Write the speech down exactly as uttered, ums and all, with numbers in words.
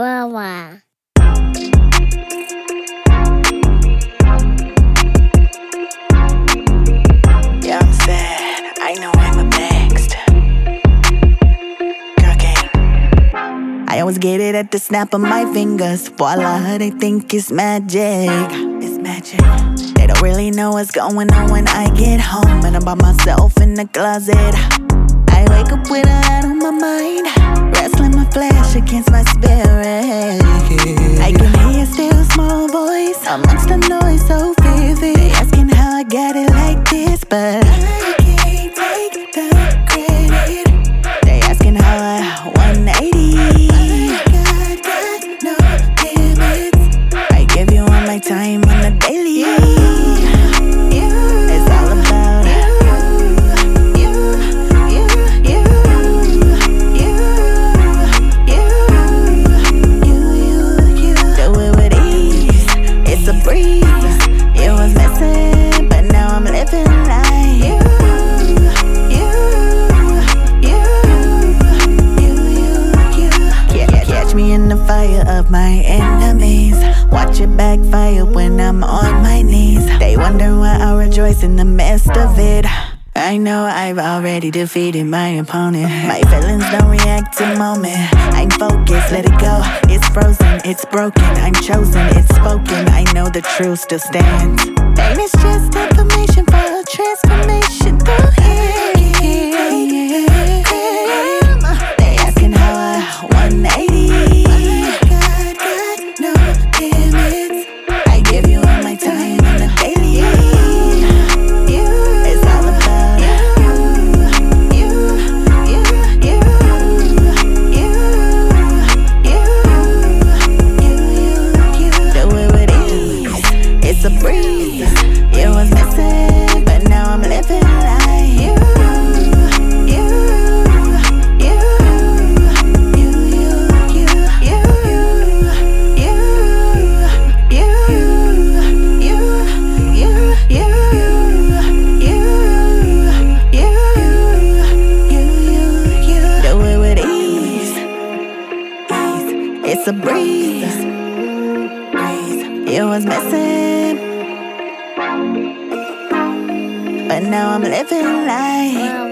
Boa. Young said, I know I'm up next. Girl gang. I always get it at the snap of my fingers. Voila, they think it's magic. It's magic. They don't really know what's going on when I get home, and I'm by myself in the closet. I wake up with a lot on my mind, wrestling my flesh against my spirit. I can hear a still small voice amongst the noise so vivid. They asking how I got it like this, but I can't take the credit. They asking how I one eighty. I got, got no limits. I give you all my time on the daily. It's all about you, you, you, you, you, you, you. Do it with ease. It's a breeze. It was missing, but now I'm living like you, you, you, you, you, you. Catch me in the fire of my enemies. Watch it backfire when I'm on my knees. They wonder why I rejoice in the midst of it. I know I've already defeated my opponent. My feelings don't react to moment. I'm focused, let it go. It's frozen, it's broken. I'm chosen, it's spoken. I know the truth still stands. Pain is just information for a transformation through him. They asking how I one eighty. I got no limits. I give you all my time on the daily. It's all about you, you, you, you, you, you, you, you. Do it with ease. It's a breeze. It was missing, but now I'm living like you, you, you, you, you, you, you, you, you, you, you, you, you, you. Do it with ease. Ease. It's a breeze. Breeze. It was missing, but now I'm living like